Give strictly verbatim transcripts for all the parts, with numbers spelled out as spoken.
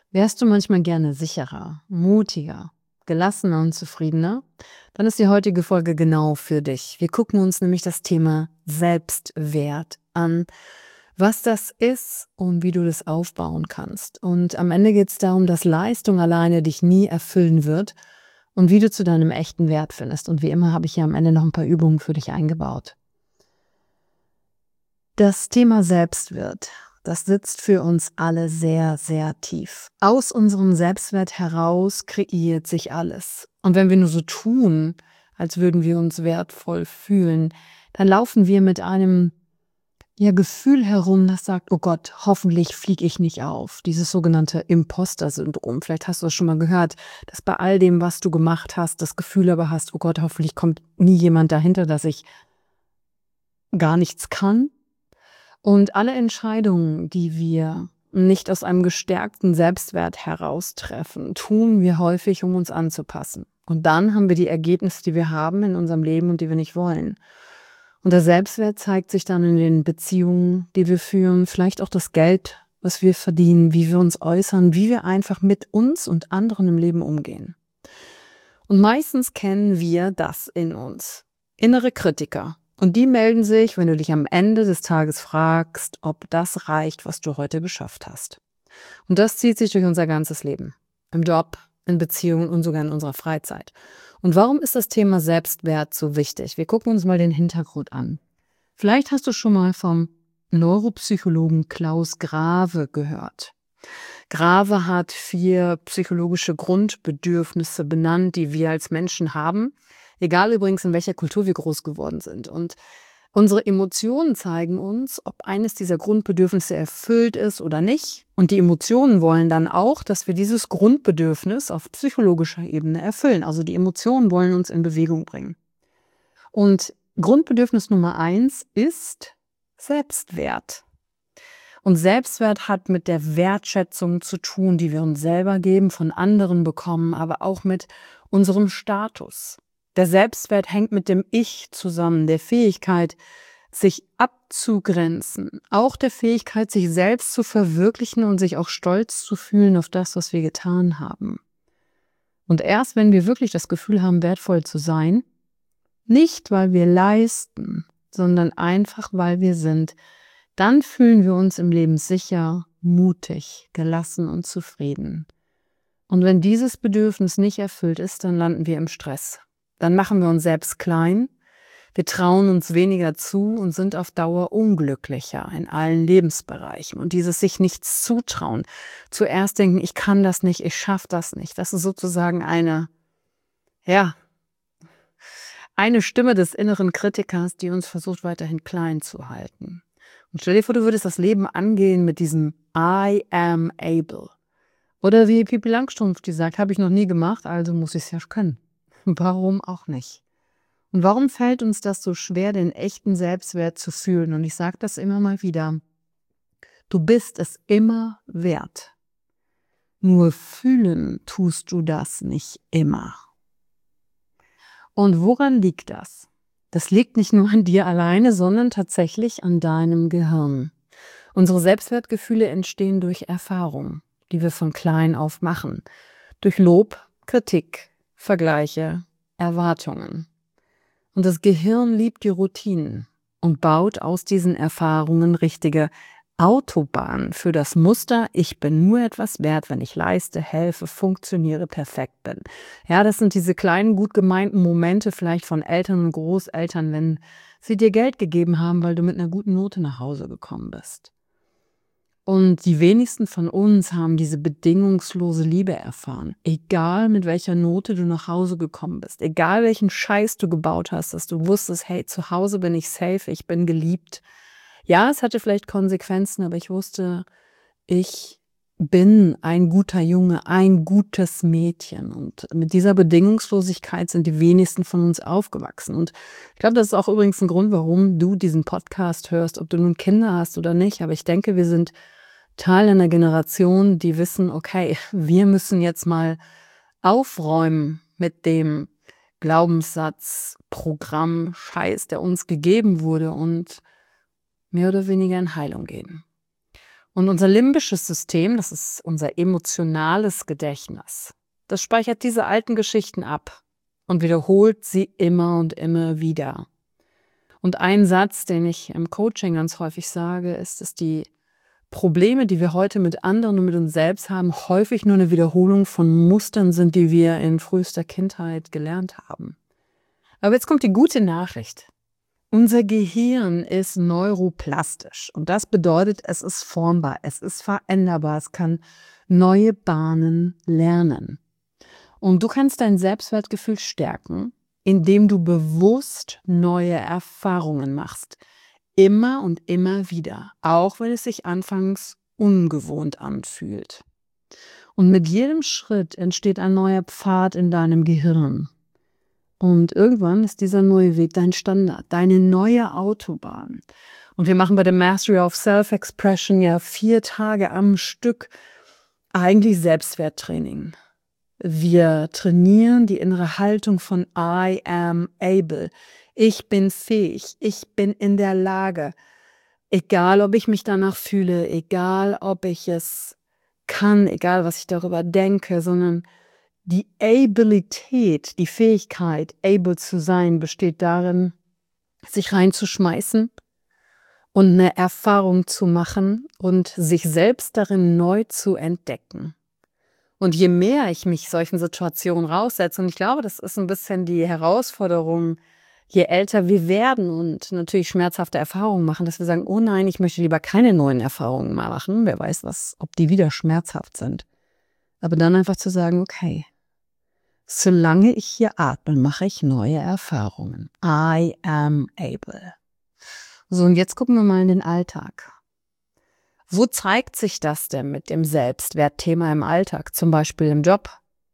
Wärst du manchmal gerne sicherer, mutiger, gelassener und zufriedener? Dann ist die heutige Folge genau für dich. Wir gucken uns nämlich das Thema Selbstwert an, was das ist und wie du das aufbauen kannst. Und am Ende geht es darum, dass Leistung alleine dich nie erfüllen wird und wie du zu deinem echten Wert findest. Und wie immer habe ich hier am Ende noch ein paar Übungen für dich eingebaut. Das Thema Selbstwert, das sitzt für uns alle sehr, sehr tief. Aus unserem Selbstwert heraus kreiert sich alles. Und wenn wir nur so tun, als würden wir uns wertvoll fühlen, dann laufen wir mit einem ja, Gefühl herum, das sagt, oh Gott, hoffentlich fliege ich nicht auf. Dieses sogenannte Imposter-Syndrom. Vielleicht hast du das schon mal gehört, dass bei all dem, was du gemacht hast, das Gefühl aber hast, oh Gott, hoffentlich kommt nie jemand dahinter, dass ich gar nichts kann. Und alle Entscheidungen, die wir nicht aus einem gestärkten Selbstwert heraus treffen, tun wir häufig, um uns anzupassen. Und dann haben wir die Ergebnisse, die wir haben in unserem Leben und die wir nicht wollen. Und der Selbstwert zeigt sich dann in den Beziehungen, die wir führen, vielleicht auch das Geld, was wir verdienen, wie wir uns äußern, wie wir einfach mit uns und anderen im Leben umgehen. Und meistens kennen wir das in uns. Innere Kritiker. Und die melden sich, wenn du dich am Ende des Tages fragst, ob das reicht, was du heute geschafft hast. Und das zieht sich durch unser ganzes Leben. Im Job, in Beziehungen und sogar in unserer Freizeit. Und warum ist das Thema Selbstwert so wichtig? Wir gucken uns mal den Hintergrund an. Vielleicht hast du schon mal vom Neuropsychologen Klaus Grave gehört. Grave hat vier psychologische Grundbedürfnisse benannt, die wir als Menschen haben. Egal übrigens, in welcher Kultur wir groß geworden sind. Und unsere Emotionen zeigen uns, ob eines dieser Grundbedürfnisse erfüllt ist oder nicht. Und die Emotionen wollen dann auch, dass wir dieses Grundbedürfnis auf psychologischer Ebene erfüllen. Also die Emotionen wollen uns in Bewegung bringen. Und Grundbedürfnis Nummer eins ist Selbstwert. Und Selbstwert hat mit der Wertschätzung zu tun, die wir uns selber geben, von anderen bekommen, aber auch mit unserem Status. Der Selbstwert hängt mit dem Ich zusammen, der Fähigkeit, sich abzugrenzen, auch der Fähigkeit, sich selbst zu verwirklichen und sich auch stolz zu fühlen auf das, was wir getan haben. Und erst wenn wir wirklich das Gefühl haben, wertvoll zu sein, nicht weil wir leisten, sondern einfach weil wir sind, dann fühlen wir uns im Leben sicher, mutig, gelassen und zufrieden. Und wenn dieses Bedürfnis nicht erfüllt ist, dann landen wir im Stress. Dann machen wir uns selbst klein, wir trauen uns weniger zu und sind auf Dauer unglücklicher in allen Lebensbereichen. Und dieses sich nichts zutrauen, zuerst denken, ich kann das nicht, ich schaffe das nicht, das ist sozusagen eine, ja, eine Stimme des inneren Kritikers, die uns versucht, weiterhin klein zu halten. Und stell dir vor, du würdest das Leben angehen mit diesem I am able. Oder wie Pippi Langstrumpf, die sagt, habe ich noch nie gemacht, also muss ich es ja können. Warum auch nicht? Und warum fällt uns das so schwer, den echten Selbstwert zu fühlen? Und ich sage das immer mal wieder. Du bist es immer wert. Nur fühlen tust du das nicht immer. Und woran liegt das? Das liegt nicht nur an dir alleine, sondern tatsächlich an deinem Gehirn. Unsere Selbstwertgefühle entstehen durch Erfahrungen, die wir von klein auf machen. Durch Lob, Kritik, Vergleiche, Erwartungen. Und das Gehirn liebt die Routinen und baut aus diesen Erfahrungen richtige Autobahnen für das Muster, ich bin nur etwas wert, wenn ich leiste, helfe, funktioniere, perfekt bin. Ja, das sind diese kleinen, gut gemeinten Momente vielleicht von Eltern und Großeltern, wenn sie dir Geld gegeben haben, weil du mit einer guten Note nach Hause gekommen bist. Und die wenigsten von uns haben diese bedingungslose Liebe erfahren. Egal mit welcher Note du nach Hause gekommen bist, egal welchen Scheiß du gebaut hast, dass du wusstest, hey, zu Hause bin ich safe, ich bin geliebt. Ja, es hatte vielleicht Konsequenzen, aber ich wusste, ich bin ein guter Junge, ein gutes Mädchen. Und mit dieser Bedingungslosigkeit sind die wenigsten von uns aufgewachsen. Und ich glaube, das ist auch übrigens ein Grund, warum du diesen Podcast hörst, ob du nun Kinder hast oder nicht. Aber ich denke, wir sind Teil einer Generation, die wissen, okay, wir müssen jetzt mal aufräumen mit dem Glaubenssatz, Programm, Scheiß, der uns gegeben wurde und mehr oder weniger in Heilung gehen. Und unser limbisches System, das ist unser emotionales Gedächtnis, das speichert diese alten Geschichten ab und wiederholt sie immer und immer wieder. Und ein Satz, den ich im Coaching ganz häufig sage, ist, dass die Probleme, die wir heute mit anderen und mit uns selbst haben, häufig nur eine Wiederholung von Mustern sind, die wir in frühester Kindheit gelernt haben. Aber jetzt kommt die gute Nachricht. Unser Gehirn ist neuroplastisch und das bedeutet, es ist formbar, es ist veränderbar, es kann neue Bahnen lernen. Und du kannst dein Selbstwertgefühl stärken, indem du bewusst neue Erfahrungen machst. Immer und immer wieder, auch wenn es sich anfangs ungewohnt anfühlt. Und mit jedem Schritt entsteht ein neuer Pfad in deinem Gehirn. Und irgendwann ist dieser neue Weg dein Standard, deine neue Autobahn. Und wir machen bei der Mastery of Self-Expression ja vier Tage am Stück eigentlich Selbstwerttraining. Wir trainieren die innere Haltung von I am able. Ich bin fähig, ich bin in der Lage. Egal, ob ich mich danach fühle, egal, ob ich es kann, egal, was ich darüber denke, sondern die Abilität, die Fähigkeit, able zu sein, besteht darin, sich reinzuschmeißen und eine Erfahrung zu machen und sich selbst darin neu zu entdecken. Und je mehr ich mich solchen Situationen raussetze, und ich glaube, das ist ein bisschen die Herausforderung, je älter wir werden und natürlich schmerzhafte Erfahrungen machen, dass wir sagen, oh nein, ich möchte lieber keine neuen Erfahrungen mehr machen. Wer weiß, was, ob die wieder schmerzhaft sind. Aber dann einfach zu sagen, okay, solange ich hier atme, mache ich neue Erfahrungen. I am able. So, und jetzt gucken wir mal in den Alltag. Wo zeigt sich das denn mit dem Selbstwertthema im Alltag, zum Beispiel im Job?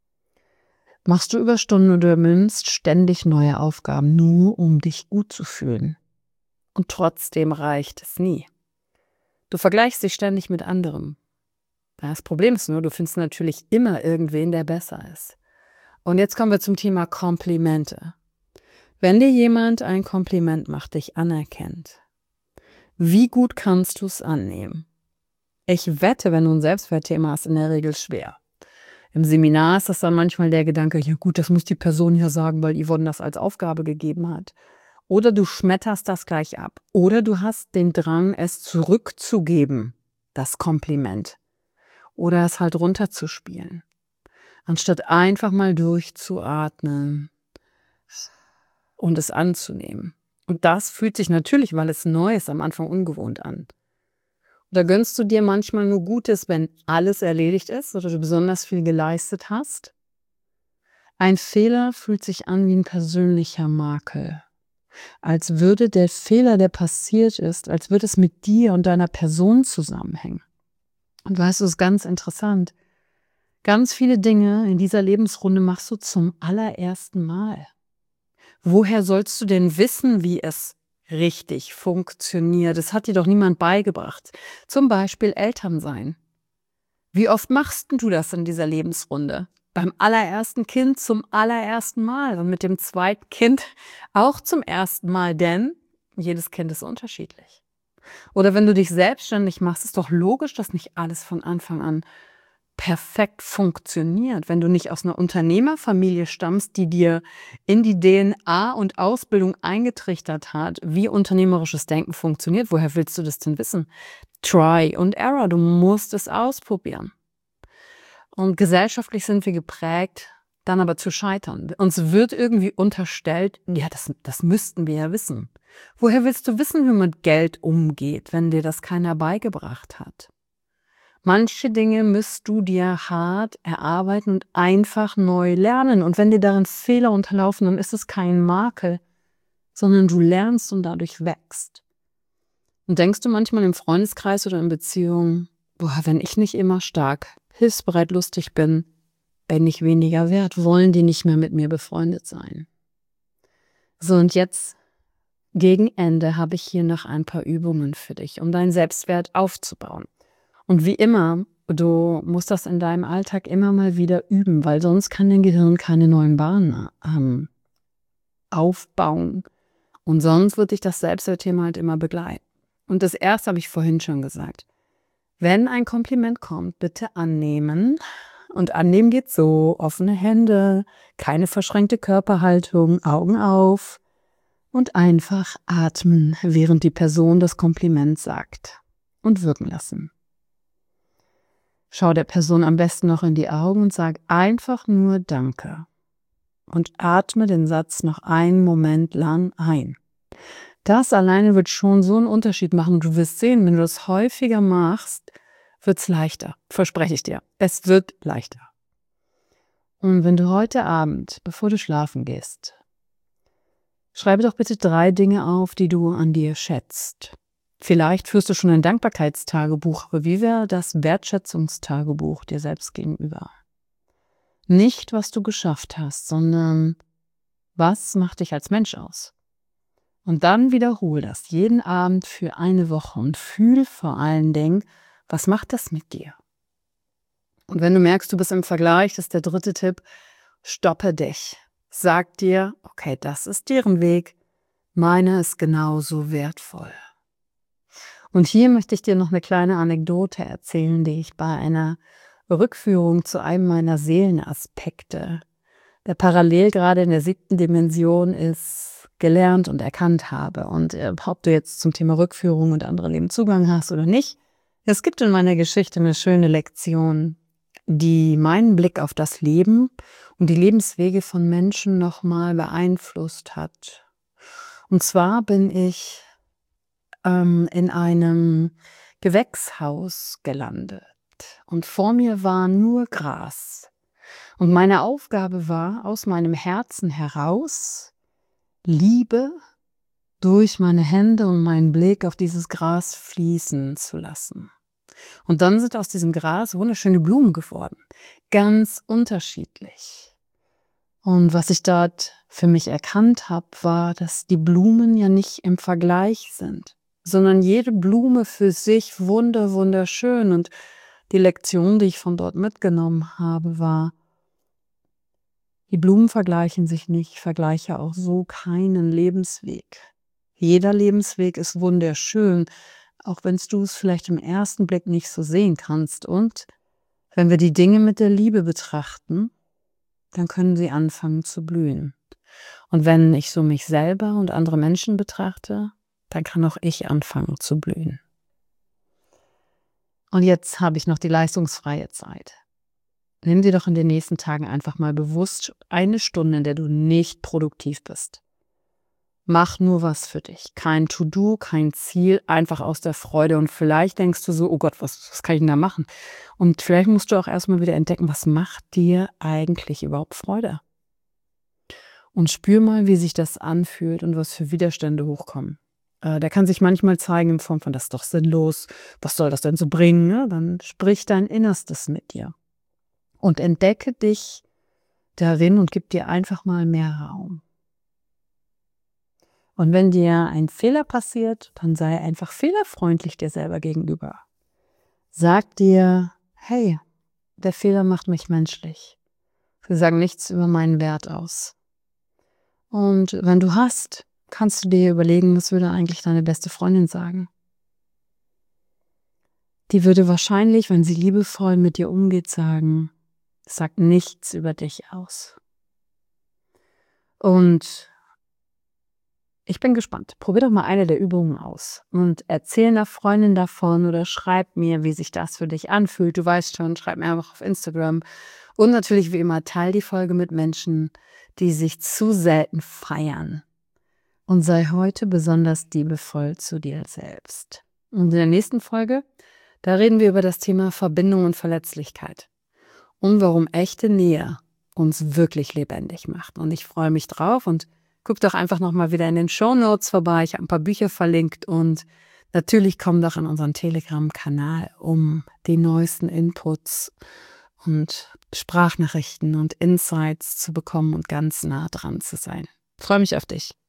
Machst du Überstunden oder übernimmst ständig neue Aufgaben, nur um dich gut zu fühlen? Und trotzdem reicht es nie. Du vergleichst dich ständig mit anderem. Das Problem ist nur, du findest natürlich immer irgendwen, der besser ist. Und jetzt kommen wir zum Thema Komplimente. Wenn dir jemand ein Kompliment macht, dich anerkennt, wie gut kannst du es annehmen? Ich wette, wenn du ein Selbstwertthema hast, in der Regel schwer. Im Seminar ist das dann manchmal der Gedanke, ja gut, das muss die Person ja sagen, weil Yvonne das als Aufgabe gegeben hat. Oder du schmetterst das gleich ab. Oder du hast den Drang, es zurückzugeben, das Kompliment. Oder es halt runterzuspielen. Anstatt einfach mal durchzuatmen und es anzunehmen. Und das fühlt sich natürlich, weil es neu ist, am Anfang ungewohnt an. Oder gönnst du dir manchmal nur Gutes, wenn alles erledigt ist oder du besonders viel geleistet hast? Ein Fehler fühlt sich an wie ein persönlicher Makel. Als würde der Fehler, der passiert ist, als würde es mit dir und deiner Person zusammenhängen. Und weißt du, es ist ganz interessant. Ganz viele Dinge in dieser Lebensrunde machst du zum allerersten Mal. Woher sollst du denn wissen, wie es richtig funktioniert? Das hat dir doch niemand beigebracht. Zum Beispiel Elternsein. Wie oft machst du das in dieser Lebensrunde? Beim allerersten Kind zum allerersten Mal und mit dem zweiten Kind auch zum ersten Mal, denn jedes Kind ist unterschiedlich. Oder wenn du dich selbstständig machst, ist doch logisch, dass nicht alles von Anfang an perfekt funktioniert. Wenn du nicht aus einer Unternehmerfamilie stammst, die dir in die D N A und Ausbildung eingetrichtert hat, wie unternehmerisches Denken funktioniert, woher willst du das denn wissen? Try and Error, du musst es ausprobieren. Und gesellschaftlich sind wir geprägt, dann aber zu scheitern. Uns wird irgendwie unterstellt, ja, das, das müssten wir ja wissen. Woher willst du wissen, wie man mit Geld umgeht, wenn dir das keiner beigebracht hat? Manche Dinge müsst du dir hart erarbeiten und einfach neu lernen. Und wenn dir darin Fehler unterlaufen, dann ist es kein Makel, sondern du lernst und dadurch wächst. Und denkst du manchmal im Freundeskreis oder in Beziehungen, boah, wenn ich nicht immer stark, hilfsbereit, lustig bin, bin ich weniger wert, wollen die nicht mehr mit mir befreundet sein. So, und jetzt gegen Ende habe ich hier noch ein paar Übungen für dich, um deinen Selbstwert aufzubauen. Und wie immer, du musst das in deinem Alltag immer mal wieder üben, weil sonst kann dein Gehirn keine neuen Bahnen ähm, aufbauen. Und sonst wird dich das Selbstwertthema halt immer begleiten. Und das erste habe ich vorhin schon gesagt. Wenn ein Kompliment kommt, bitte annehmen. Und annehmen geht so: offene Hände, keine verschränkte Körperhaltung, Augen auf und einfach atmen, während die Person das Kompliment sagt, und wirken lassen. Schau der Person am besten noch in die Augen und sag einfach nur Danke. Und atme den Satz noch einen Moment lang ein. Das alleine wird schon so einen Unterschied machen. Du wirst sehen, wenn du das häufiger machst, wird es leichter. Verspreche ich dir. Es wird leichter. Und wenn du heute Abend, bevor du schlafen gehst, schreibe doch bitte drei Dinge auf, die du an dir schätzt. Vielleicht führst du schon ein Dankbarkeitstagebuch, aber wie wäre das Wertschätzungstagebuch dir selbst gegenüber? Nicht, was du geschafft hast, sondern was macht dich als Mensch aus? Und dann wiederhole das jeden Abend für eine Woche und fühl vor allen Dingen, was macht das mit dir? Und wenn du merkst, du bist im Vergleich, das ist der dritte Tipp, stoppe dich. Sag dir, okay, das ist deren Weg, meiner ist genauso wertvoll. Und hier möchte ich dir noch eine kleine Anekdote erzählen, die ich bei einer Rückführung zu einem meiner Seelenaspekte, der parallel gerade in der siebten Dimension ist, gelernt und erkannt habe. Und äh, ob du jetzt zum Thema Rückführung und andere Leben Zugang hast oder nicht, es gibt in meiner Geschichte eine schöne Lektion, die meinen Blick auf das Leben und die Lebenswege von Menschen nochmal beeinflusst hat. Und zwar bin ich ähm, in einem Gewächshaus gelandet und vor mir war nur Gras. Und meine Aufgabe war, aus meinem Herzen heraus Liebe durch meine Hände und meinen Blick auf dieses Gras fließen zu lassen. Und dann sind aus diesem Gras wunderschöne Blumen geworden. Ganz unterschiedlich. Und was ich dort für mich erkannt habe, war, dass die Blumen ja nicht im Vergleich sind, sondern jede Blume für sich wunder, wunderschön. Und die Lektion, die ich von dort mitgenommen habe, war, die Blumen vergleichen sich nicht, ich vergleiche auch so keinen Lebensweg. Jeder Lebensweg ist wunderschön, auch wenn du es vielleicht im ersten Blick nicht so sehen kannst. Und wenn wir die Dinge mit der Liebe betrachten, dann können sie anfangen zu blühen. Und wenn ich so mich selber und andere Menschen betrachte, dann kann auch ich anfangen zu blühen. Und jetzt habe ich noch die leistungsfreie Zeit. Nimm dir doch in den nächsten Tagen einfach mal bewusst eine Stunde, in der du nicht produktiv bist. Mach nur was für dich. Kein To-Do, kein Ziel, einfach aus der Freude. Und vielleicht denkst du so, oh Gott, was, was kann ich denn da machen? Und vielleicht musst du auch erstmal wieder entdecken, was macht dir eigentlich überhaupt Freude? Und spür mal, wie sich das anfühlt und was für Widerstände hochkommen. Äh, der kann sich manchmal zeigen in Form von, das ist doch sinnlos, was soll das denn so bringen? Ne? Dann sprich dein Innerstes mit dir. Und entdecke dich darin und gib dir einfach mal mehr Raum. Und wenn dir ein Fehler passiert, dann sei einfach fehlerfreundlich dir selber gegenüber. Sag dir, hey, der Fehler macht mich menschlich. Sie sagen nichts über meinen Wert aus. Und wenn du hast, kannst du dir überlegen, was würde eigentlich deine beste Freundin sagen. Die würde wahrscheinlich, wenn sie liebevoll mit dir umgeht, sagen, es sagt nichts über dich aus. Und ich bin gespannt. Probier doch mal eine der Übungen aus und erzähl einer Freundin davon oder schreib mir, wie sich das für dich anfühlt. Du weißt schon, schreib mir einfach auf Instagram. Und natürlich wie immer, teil die Folge mit Menschen, die sich zu selten feiern. Und sei heute besonders liebevoll zu dir selbst. Und in der nächsten Folge, da reden wir über das Thema Verbindung und Verletzlichkeit. Und warum echte Nähe uns wirklich lebendig macht. Und ich freue mich drauf und guck doch einfach nochmal wieder in den Shownotes vorbei. Ich habe ein paar Bücher verlinkt und natürlich komm doch in unseren Telegram-Kanal, um die neuesten Inputs und Sprachnachrichten und Insights zu bekommen und ganz nah dran zu sein. Ich freue mich auf dich.